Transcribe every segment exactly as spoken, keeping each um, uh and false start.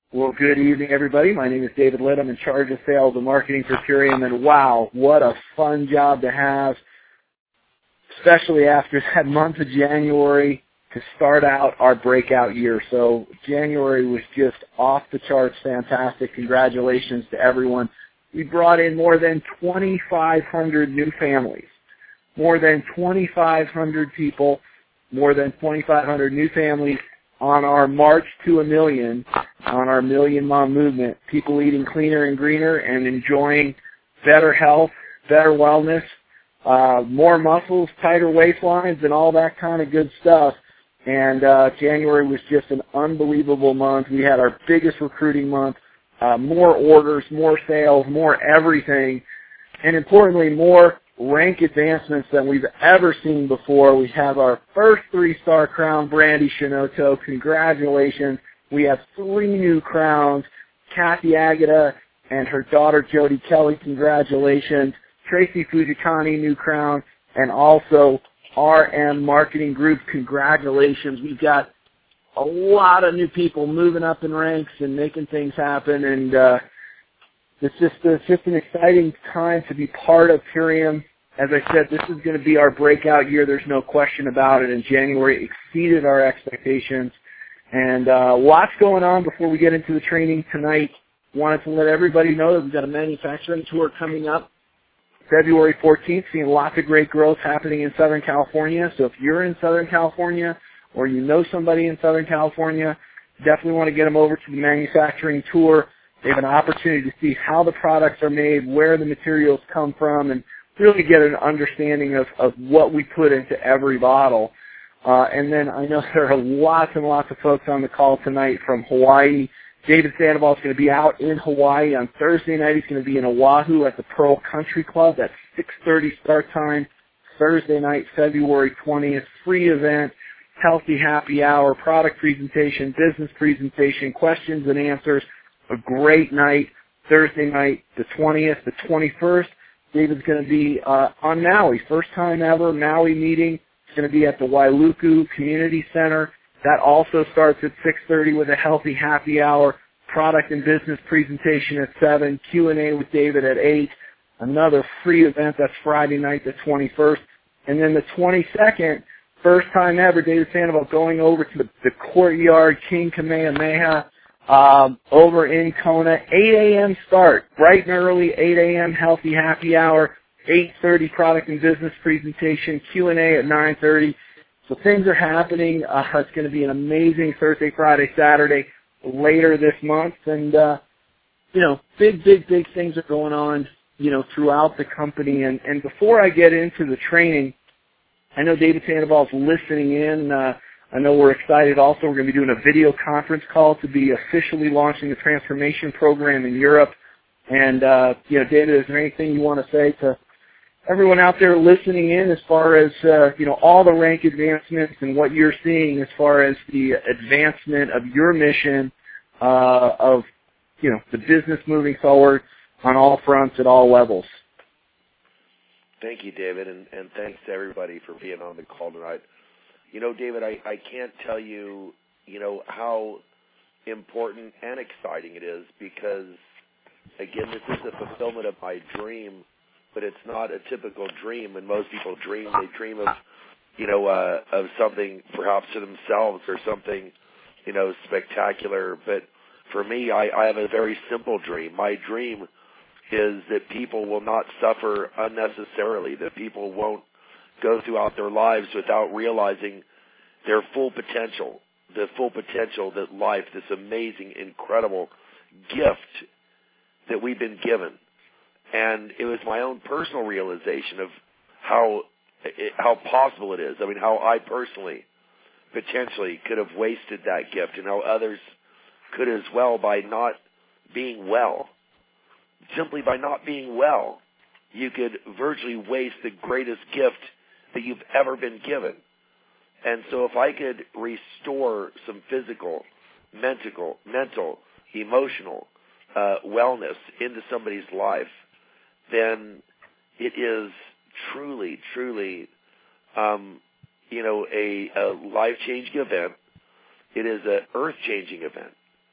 Well, good evening, everybody. My name is David Litt. I'm in charge of sales and marketing for Purium, and wow, what a fun job to have, especially after that month of January to start out our breakout year. So January was just off the charts fantastic. Congratulations to everyone. We brought in more than twenty-five hundred new families, more than twenty-five hundred people, more than twenty-five hundred new families on our march to a million, on our Million Mom movement. People eating cleaner and greener and enjoying better health, better wellness, uh, more muscles, tighter waistlines, and all that kind of good stuff. And uh, January was just an unbelievable month. We had our biggest recruiting month, uh, more orders, more sales, more everything, and importantly, more rank advancements than we've ever seen before. We have our first three-star crown, Brandy Shinoto. Congratulations. We have three new crowns, Kathy Agata and her daughter Jody Kelly. Congratulations. Tracy Fujikani, new crown, and also R M Marketing Group. Congratulations. We've got a lot of new people moving up in ranks and making things happen, and uh, It's just, it's just an exciting time to be part of Purium. As I said, this is going to be our breakout year. There's no question about it. And January exceeded our expectations. And uh, lots going on before we get into the training tonight. Wanted to let everybody know that we've got a manufacturing tour coming up February fourteenth, seeing lots of great growth happening in Southern California. So if you're in Southern California or you know somebody in Southern California, definitely want to get them over to the manufacturing tour. They have an opportunity to see how the products are made, where the materials come from, and really get an understanding of, of what we put into every bottle. Uh, and then I know there are lots and lots of folks on the call tonight from Hawaii. David Sandoval is going to be out in Hawaii on Thursday night. He's going to be in Oahu at the Pearl Country Club. That's six thirty start time. Thursday night, February twentieth. Free event, healthy happy hour, product presentation, business presentation, questions and answers. A great night, Thursday night, the twentieth, the twenty-first. David's going to be uh, on Maui, first time ever Maui meeting. It's going to be at the Wailuku Community Center. That also starts at six thirty with a healthy happy hour, product and business presentation at seven, Q and A with David at eight. Another free event, that's Friday night, the twenty-first. And then the twenty-second, first time ever, David Sandoval going over to the, the Courtyard King Kamehameha. Um, over in Kona, eight a.m. start, bright and early, eight a.m. healthy happy hour, eight thirty product and business presentation, Q and A at nine thirty. So things are happening. Uh, it's going to be an amazing Thursday, Friday, Saturday later this month. And, uh, you know, big, big, big things are going on, you know, throughout the company. And, and before I get into the training, I know David Sandoval's listening in. Uh, I know we're excited also. We're going to be doing a video conference call to be officially launching the transformation program in Europe. And, uh, you know, David, is there anything you want to say to everyone out there listening in as far as, uh, you know, all the rank advancements and what you're seeing as far as the advancement of your mission uh, of, you know, the business moving forward on all fronts at all levels? Thank you, David, and, and thanks to everybody for being on the call tonight. You know, David, I, I can't tell you, you know, how important and exciting it is because, again, this is the fulfillment of my dream, but it's not a typical dream. When most people dream, they dream of, you know, uh, of something perhaps to themselves or something, you know, spectacular. But for me, I, I have a very simple dream. My dream is that people will not suffer unnecessarily, that people won't go throughout their lives without realizing their full potential, the full potential that life, this amazing, incredible gift that we've been given. And it was my own personal realization of how how possible it is. I mean, how I personally potentially could have wasted that gift and how others could as well by not being well. Simply by not being well, you could virtually waste the greatest gift that you've ever been given. And so if I could restore some physical, mental, mental, emotional uh, wellness into somebody's life, then it is truly, truly, um, you know, a, a life-changing event. It is an earth-changing event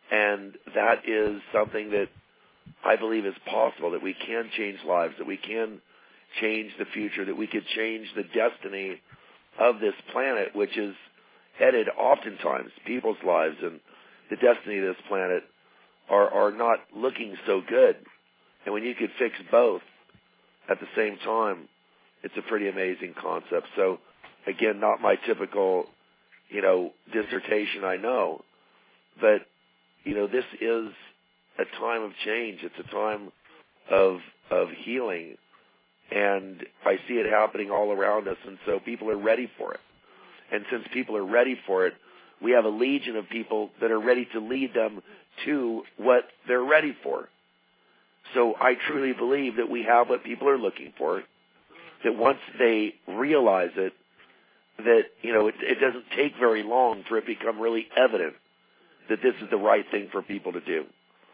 And that is something that I believe is possible, that we can change lives, that we can change the future, that we could change the destiny of this planet, which is headed oftentimes, people's lives and the destiny of this planet are, are not looking so good. And when you could fix both at the same time, it's a pretty amazing concept. So, again, not my typical, you know, dissertation, I know, but, you know, this is a time of change. It's a time of of healing, and I see it happening all around us, and so people are ready for it. And since people are ready for it, we have a legion of people that are ready to lead them to what they're ready for. So I truly believe that we have what people are looking for, that once they realize it, that, you know, it, it doesn't take very long for it to become really evident that this is the right thing for people to do.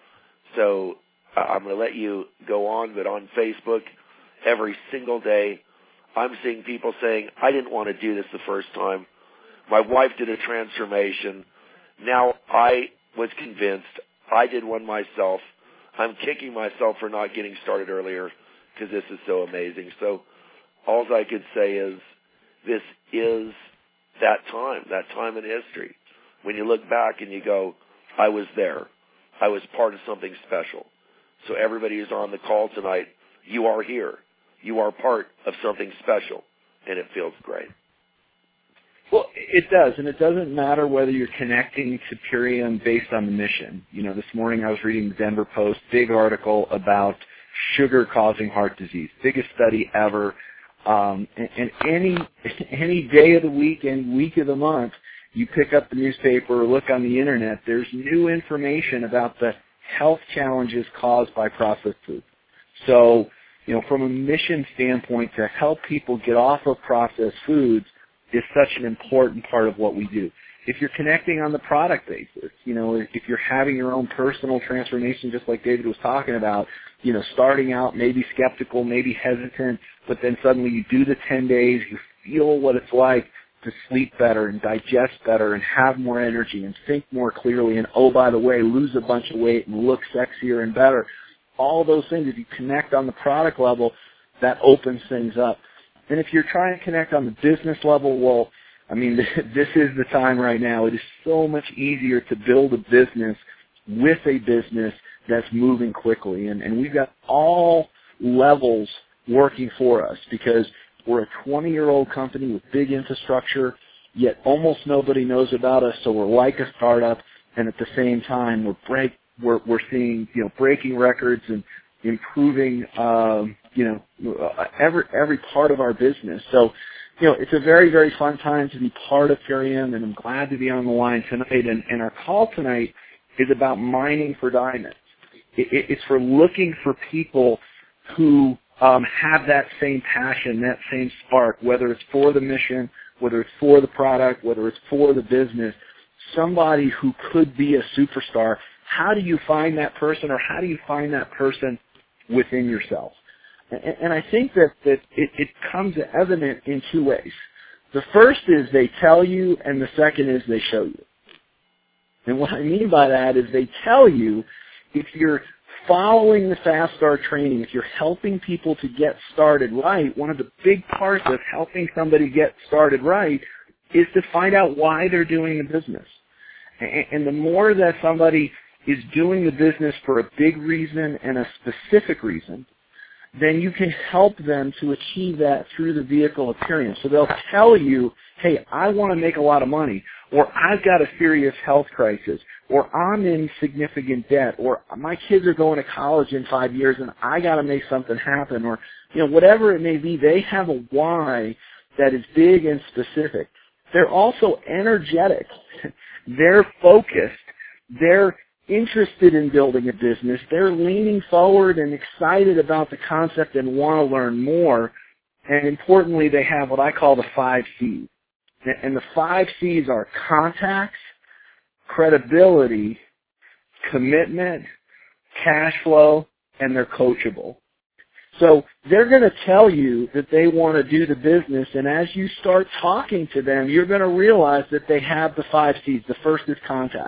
So uh, I'm going to let you go on, but on Facebook, every single day, I'm seeing people saying, I didn't want to do this the first time. My wife did a transformation. Now I was convinced. I did one myself. I'm kicking myself for not getting started earlier because this is so amazing. So all I could say is this is that time, that time in history. When you look back and you go, I was there. I was part of something special. So everybody who's on the call tonight, you are here. You are part of something special, and it feels great. Well, it does, and it doesn't matter whether you're connecting to Purium based on the mission. You know, this morning I was reading the Denver Post, big article about sugar causing heart disease, biggest study ever. Um, and, and any any day of the week and week of the month, you pick up the newspaper or look on the internet, there's new information about the health challenges caused by processed food. So, you know, from a mission standpoint, to help people get off of processed foods is such an important part of what we do. If you're connecting on the product basis, you know, if you're having your own personal transformation, just like David was talking about, you know, starting out maybe skeptical, maybe hesitant, but then suddenly you do the ten days, you feel what it's like to sleep better and digest better and have more energy and think more clearly and, oh, by the way, lose a bunch of weight and look sexier and better. All those things, if you connect on the product level, that opens things up. And if you're trying to connect on the business level, well, I mean, this is the time right now. It is so much easier to build a business with a business that's moving quickly. And, and we've got all levels working for us because we're a twenty-year-old company with big infrastructure, yet almost nobody knows about us, so we're like a startup, and at the same time, we're break, we're, we're seeing, you know, breaking records and improving, um, you know, every every part of our business. So, you know, it's a very, very fun time to be part of Purium, and I'm glad to be on the line tonight. And, and our call tonight is about mining for diamonds. It, it, it's for looking for people who um, have that same passion, that same spark, whether it's for the mission, whether it's for the product, whether it's for the business, somebody who could be a superstar. How do you find that person, or how do you find that person within yourself? And, and I think that, that it, it comes evident in two ways. The first is they tell you, and the second is they show you. And what I mean by that is they tell you, if you're following the Fast Start training, if you're helping people to get started right, one of the big parts of helping somebody get started right is to find out why they're doing the business. And, and the more that somebody is doing the business for a big reason and a specific reason, then you can help them to achieve that through the vehicle of Purium. So they'll tell you, hey, I want to make a lot of money, or I've got a serious health crisis, or I'm in significant debt, or my kids are going to college in five years and I got to make something happen, or, you know, whatever it may be. They have a why that is big and specific. They're also energetic. They're focused. They're interested in building a business. They're leaning forward and excited about the concept and want to learn more. And importantly, they have what I call the five C's. And the five C's are contacts, credibility, commitment, cash flow, and they're coachable. So they're going to tell you that they want to do the business, and as you start talking to them, you're going to realize that they have the five C's. The first is contacts.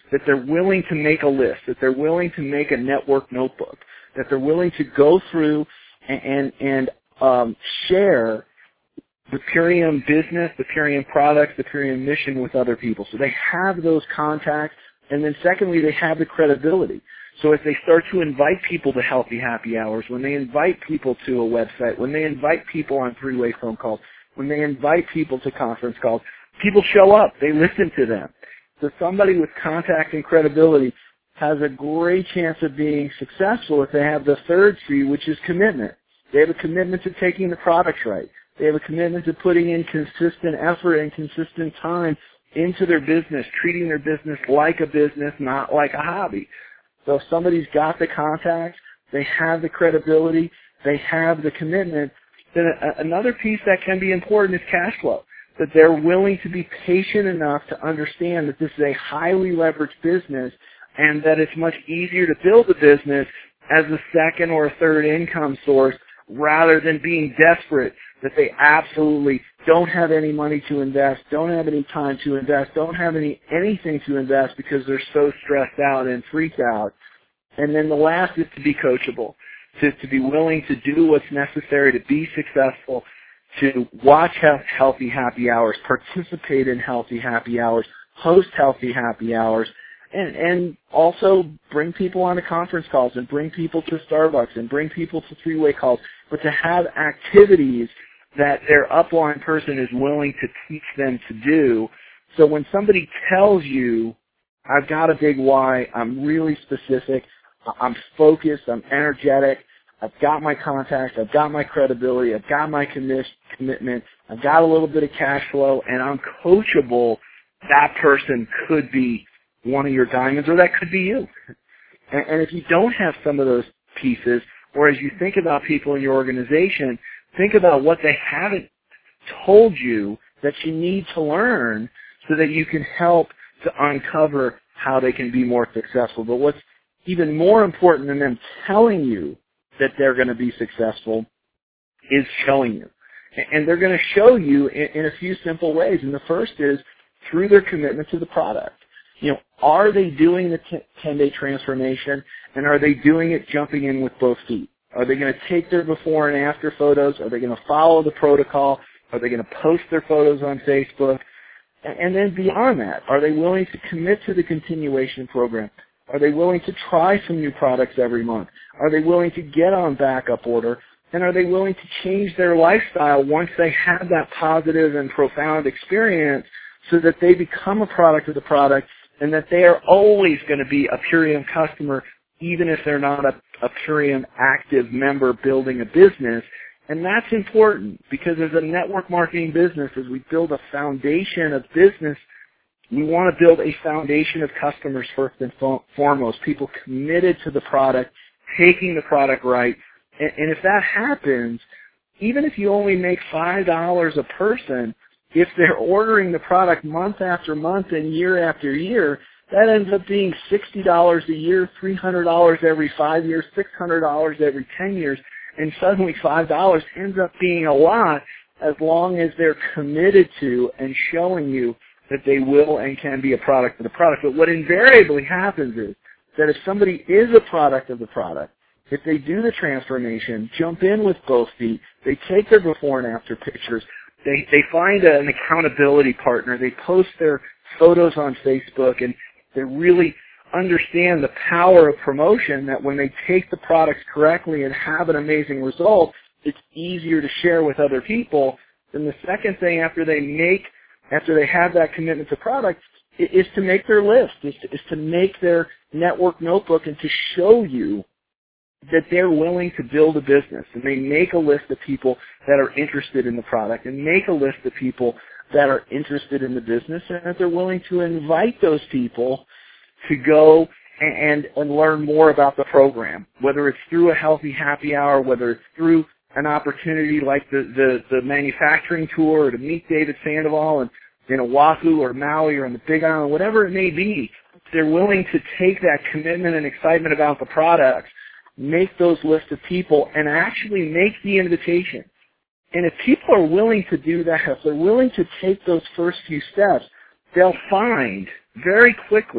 that they're willing to make a list, that they're willing to make a network notebook, that they're willing to go through and, and, and um, share the Purium business, the Purium products, the Purium mission with other people. So they have those contacts, and then secondly, they have the credibility. So as they start to invite people to healthy happy hours, when they invite people to a website, when they invite people on three-way phone calls, when they invite people to conference calls, people show up. They listen to them. So somebody with contact and credibility has a great chance of being successful if they have the third C, which is commitment. They have a commitment to taking the products right. They have a commitment to putting in consistent effort and consistent time into their business, treating their business like a business, not like a hobby. So if somebody's got the contacts, they have the credibility, they have the commitment, then a, another piece that can be important is cash flow, that they're willing to be patient enough to understand that this is a highly leveraged business and that it's much easier to build a business as a second or a third income source rather than being desperate that they absolutely don't have any money to invest, don't have any time to invest, don't have any anything to invest because they're so stressed out and freaked out. And then the last is to be coachable, to, to be willing to do what's necessary to be successful, to watch healthy happy hours, participate in healthy happy hours, host healthy happy hours, and, and also bring people on to conference calls and bring people to Starbucks and bring people to three-way calls, but to have activities that their upline person is willing to teach them to do. So when somebody tells you, I've got a big why, I'm really specific, I'm focused, I'm energetic, I've got my contacts, I've got my credibility, I've got my commis- commitment, I've got a little bit of cash flow, and I'm coachable, that person could be one of your diamonds, or that could be you. And, and if you don't have some of those pieces, or as you think about people in your organization, think about what they haven't told you that you need to learn so that you can help to uncover how they can be more successful. But what's even more important than them telling you that they're going to be successful is showing you. And they're going to show you in, in a few simple ways. And the first is through their commitment to the product. You know, are they doing the ten-day transformation, and are they doing it jumping in with both feet? Are they going to take their before and after photos? Are they going to follow the protocol? Are they going to post their photos on Facebook? And then beyond that, are they willing to commit to the continuation program? Are they willing to try some new products every month? Are they willing to get on backup order? And are they willing to change their lifestyle once they have that positive and profound experience so that they become a product of the product and that they are always going to be a Purium customer even if they're not a, a Purium active member building a business? And that's important because as a network marketing business, as we build a foundation of business, we want to build a foundation of customers first and foremost, people committed to the product, taking the product right. And, and if that happens, even if you only make five dollars a person, if they're ordering the product month after month and year after year, that ends up being sixty dollars a year, three hundred dollars every five years, six hundred dollars every ten years, and suddenly five dollars ends up being a lot as long as they're committed to and showing you that they will and can be a product of the product. But what invariably happens is that if somebody is a product of the product, if they do the transformation, jump in with both feet, they take their before and after pictures, they, they find a, an accountability partner, they post their photos on Facebook, and they really understand the power of promotion, that when they take the products correctly and have an amazing result, it's easier to share with other people. Then the second thing after they make after they have that commitment to product, is to make their list, is to, is to make their network notebook and to show you that they're willing to build a business. And they make a list of people that are interested in the product and make a list of people that are interested in the business, and that they're willing to invite those people to go and, and learn more about the program, whether it's through a healthy happy hour, whether it's through an opportunity like the, the, the manufacturing tour, or to meet David Sandoval in, in Oahu or Maui or on the Big Island, whatever it may be. They're willing to take that commitment and excitement about the products, make those lists of people, and actually make the invitation. And if people are willing to do that, if they're willing to take those first few steps, they'll find very quickly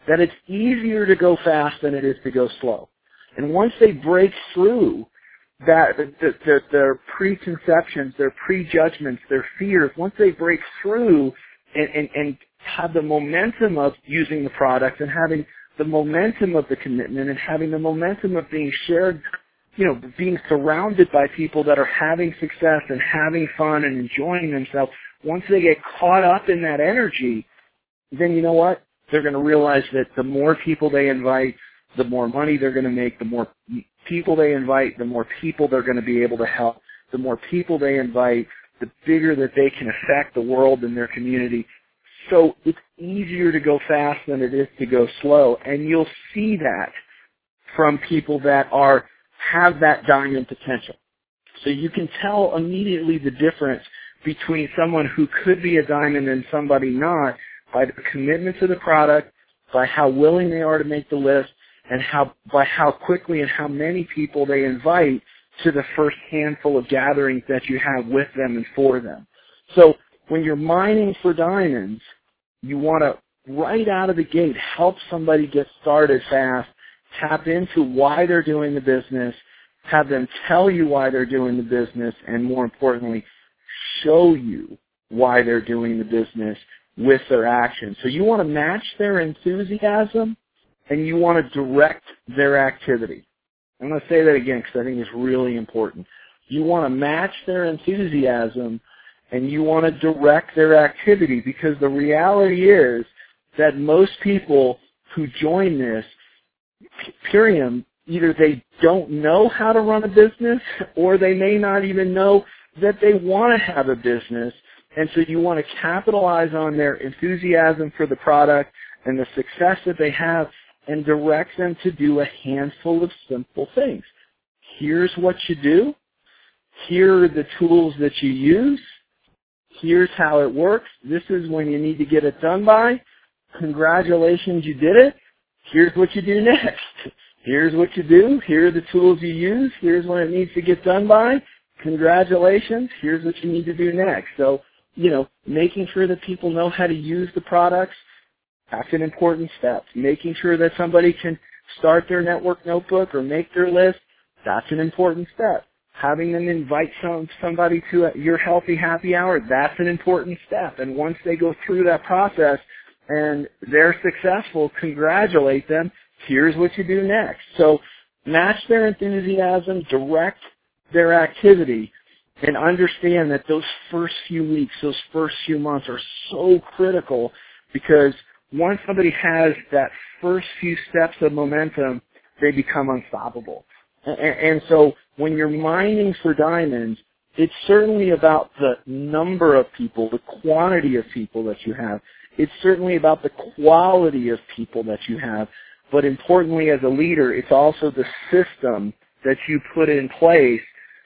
that it's easier to go fast than it is to go slow. And once they break through that, the, the, their preconceptions, their prejudgments, their fears, once they break through and, and, and have the momentum of using the product and having the momentum of the commitment and having the momentum of being shared, you know, being surrounded by people that are having success and having fun and enjoying themselves, once they get caught up in that energy, then you know what? They're going to realize that the more people they invite, the more money they're going to make, the more people they invite, the more people they're going to be able to help, the more people they invite, the bigger that they can affect the world and their community. So it's easier to go fast than it is to go slow, and you'll see that from people that are have that diamond potential. So you can tell immediately the difference between someone who could be a diamond and somebody not by the commitment to the product, by how willing they are to make the list, and how by how quickly and how many people they invite to the first handful of gatherings that you have with them and for them. So when you're mining for diamonds, you want to, right out of the gate, help somebody get started fast, tap into why they're doing the business, have them tell you why they're doing the business, and more importantly, show you why they're doing the business with their actions. So you want to match their enthusiasm and you want to direct their activity. I'm going to say that again because I think it's really important. You want to match their enthusiasm and you want to direct their activity, because the reality is that most people who join this, Purium, either they don't know how to run a business or they may not even know that they want to have a business. And so you want to capitalize on their enthusiasm for the product and the success that they have and direct them to do a handful of simple things. Here's what you do. Here are the tools that you use. Here's how it works. This is when you need to get it done by. Congratulations, you did it. Here's what you do next. Here's what you do. Here are the tools you use. Here's when it needs to get done by. Congratulations. Here's what you need to do next. So, you know, making sure that people know how to use the products, that's an important step. Making sure that somebody can start their network notebook or make their list, that's an important step. Having them invite some somebody to a, your healthy happy hour, that's an important step. And once they go through that process and they're successful, congratulate them. Here's what you do next. So match their enthusiasm, direct their activity, and understand that those first few weeks, those first few months are so critical, because once somebody has that first few steps of momentum, they become unstoppable. And, and so when you're mining for diamonds, it's certainly about the number of people, the quantity of people that you have. It's certainly about the quality of people that you have. But importantly, as a leader, it's also the system that you put in place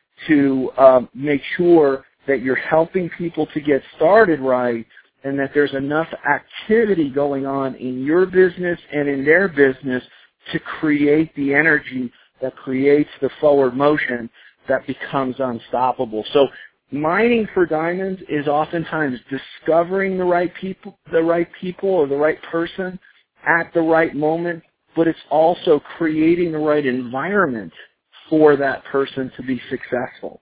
to um, make sure that you're helping people to get started right, and that there's enough activity going on in your business and in their business to create the energy that creates the forward motion that becomes unstoppable. So mining for diamonds is oftentimes discovering the right people, the right people or the right person at the right moment, but it's also creating the right environment for that person to be successful.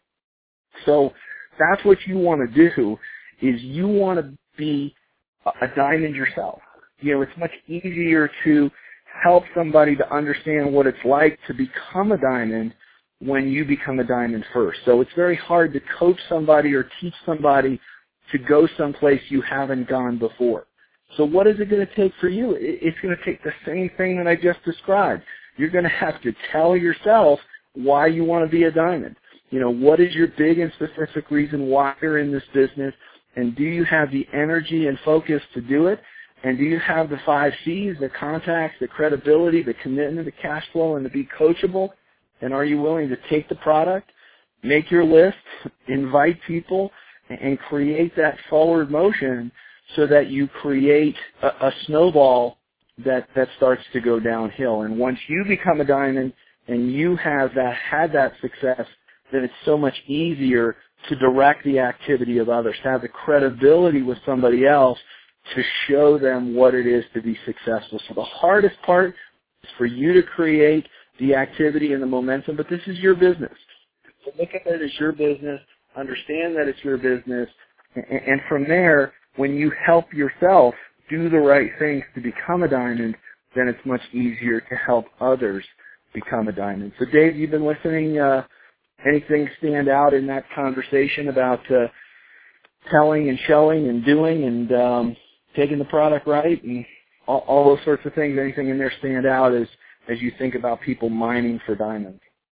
So that's what you want to do, is you want to be a diamond yourself. You know, it's much easier to help somebody to understand what it's like to become a diamond when you become a diamond first. So it's very hard to coach somebody or teach somebody to go someplace you haven't gone before. So what is it going to take for you? It's going to take the same thing that I just described. You're going to have to tell yourself why you want to be a diamond. You know, what is your big and specific reason why you're in this business, and do you have the energy and focus to do it? And do you have the five C's, the contacts, the credibility, the commitment, the cash flow, and to be coachable? And are you willing to take the product, make your list, invite people, and create that forward motion so that you create a, a snowball that, that starts to go downhill? And once you become a diamond and you have that, had that success, then it's so much easier to direct the activity of others, to have the credibility with somebody else to show them what it is to be successful. So the hardest part is for you to create the activity and the momentum, but this is your business. So look at it as your business, understand that it's your business, and from there, when you help yourself do the right things to become a diamond, then it's much easier to help others become a diamond. So Dave, you've been listening. Uh, anything stand out in that conversation about uh, telling and showing and doing and um, taking the product right and all, all those sorts of things? Anything in there stand out as, as you think about people mining for diamonds?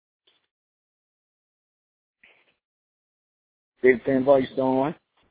Dave Sandoval, you still on?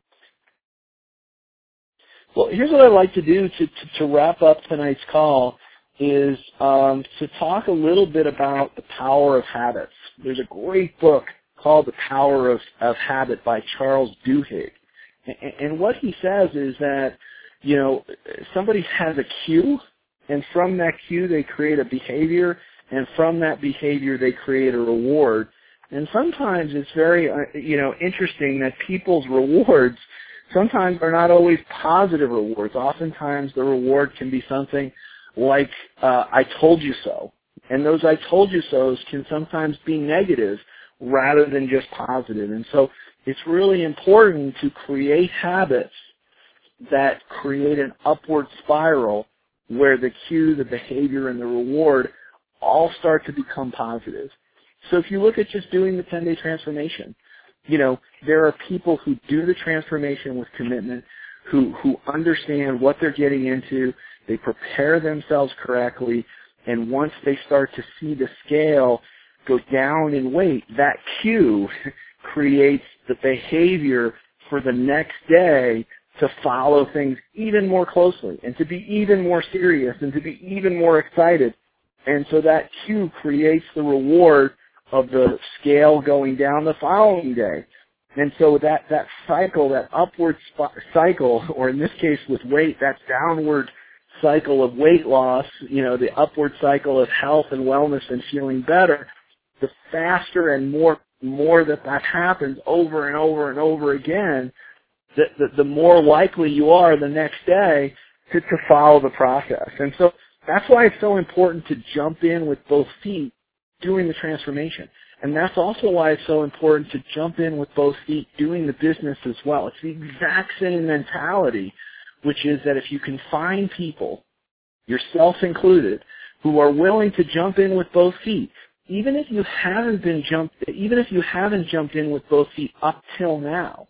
Well, here's what I'd like to do to, to, to wrap up tonight's call is um, to talk a little bit about the power of habits. There's a great book called The Power of, of Habit by Charles Duhigg. And, and what he says is that, you know, somebody has a cue, and from that cue they create a behavior, and from that behavior they create a reward. And sometimes it's very, uh, you know, interesting that people's rewards sometimes are not always positive rewards. Oftentimes the reward can be something like, uh, I told you so. And those I told you so's can sometimes be negative rather than just positive. And so it's really important to create habits that create an upward spiral where the cue, the behavior, and the reward all start to become positive. So if you look at just doing the ten-day transformation, you know, there are people who do the transformation with commitment, who, who understand what they're getting into, they prepare themselves correctly, and once they start to see the scale go down in weight, that cue creates the behavior for the next day to follow things even more closely and to be even more serious and to be even more excited. And so that cue creates the reward of the scale going down the following day. And so that, that cycle, that upward sp- cycle, or in this case with weight, that downward cycle of weight loss, you know, the upward cycle of health and wellness and feeling better, the faster and more more that that happens over and over and over again, the, the, the more likely you are the next day to, to follow the process. And so that's why it's so important to jump in with both feet doing the transformation. And that's also why it's so important to jump in with both feet doing the business as well. It's the exact same mentality, which is that if you can find people, yourself included, who are willing to jump in with both feet, even if you haven't been jumped, even if you haven't jumped in with both feet up till now,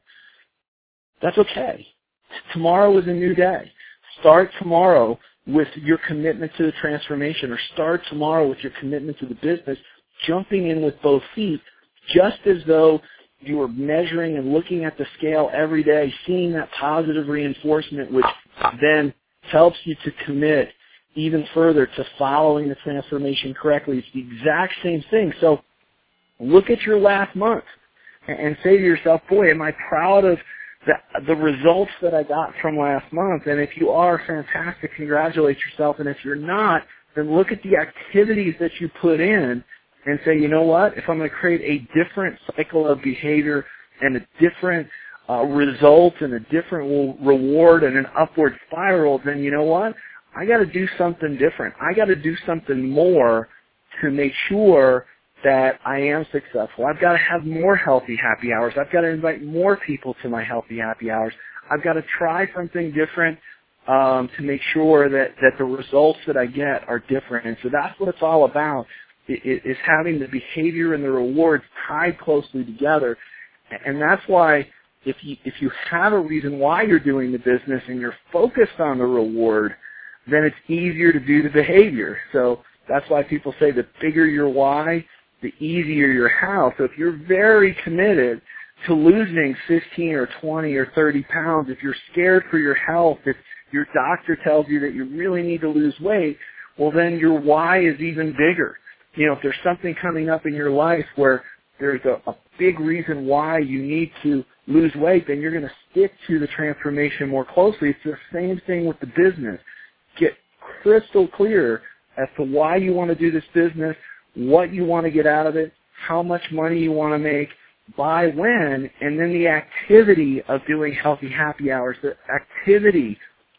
that's okay. Tomorrow is a new day. Start tomorrow with your commitment to the transformation, or start tomorrow with your commitment to the business, jumping in with both feet, just as though you were measuring and looking at the scale every day, seeing that positive reinforcement, which then helps you to commit even further to following the transformation correctly. It's the exact same thing. So look at your last month and say to yourself, boy, am I proud of the, the results that I got from last month? And if you are, fantastic, congratulate yourself. And if you're not, then look at the activities that you put in and say, you know what, if I'm going to create a different cycle of behavior and a different uh, result and a different reward and an upward spiral, then you know what, I got to do something different. I got to do something more to make sure that I am successful. I've got to have more healthy happy hours. I've got to invite more people to my healthy happy hours. I've got to try something different um, to make sure that, that the results that I get are different. And so that's what it's all about, is having the behavior and the rewards tied closely together. And that's why if you, if you have a reason why you're doing the business and you're focused on the reward, then it's easier to do the behavior. So that's why people say the bigger your why, the easier your how. So if you're very committed to losing fifteen or twenty or thirty pounds, if you're scared for your health, if your doctor tells you that you really need to lose weight, well, then your why is even bigger. You know, if there's something coming up in your life where there's a, a big reason why you need to lose weight, then you're going to stick to the transformation more closely. It's the same thing with the business. Get crystal clear as to why you want to do this business, what you want to get out of it, how much money you want to make, by when, and then the activity of doing healthy happy hours, the activity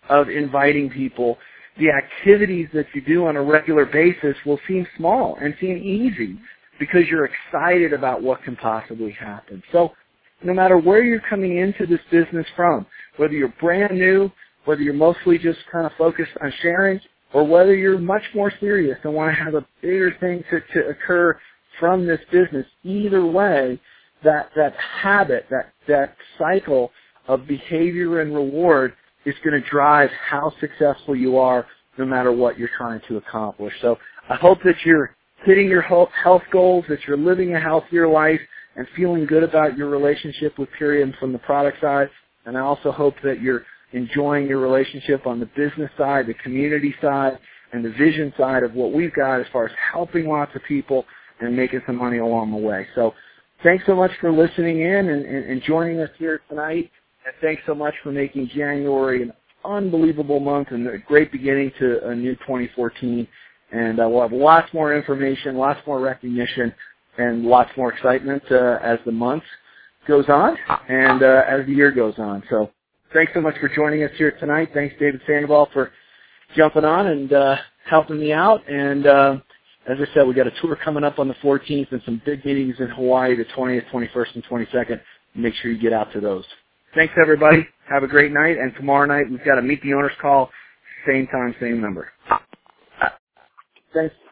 of inviting people, the activities that you do on a regular basis will seem small and seem easy because you're excited about what can possibly happen. So no matter where you're coming into this business from, whether you're brand new, whether you're mostly just kind of focused on sharing, or whether you're much more serious and want to have a bigger thing to, to occur from this business, either way, that, that habit, that, that cycle of behavior and reward is going to drive how successful you are no matter what you're trying to accomplish. So I hope that you're hitting your health goals, that you're living a healthier life and feeling good about your relationship with Purium from the product side. And I also hope that you're enjoying your relationship on the business side, the community side, and the vision side of what we've got as far as helping lots of people and making some money along the way. So thanks so much for listening in and, and, and joining us here tonight. And thanks so much for making January an unbelievable month and a great beginning to a new twenty fourteen. And uh, we'll have lots more information, lots more recognition, and lots more excitement uh, as the month goes on and uh, as the year goes on. So thanks so much for joining us here tonight. Thanks, David Sandoval, for jumping on and uh, helping me out. And uh, as I said, we got a tour coming up on the fourteenth and some big meetings in Hawaii, the twentieth, twenty-first, and twenty-second. Make sure you get out to those. Thanks, everybody. Have a great night. And tomorrow night, we've got a Meet the Owners call, same time, same number. Thanks.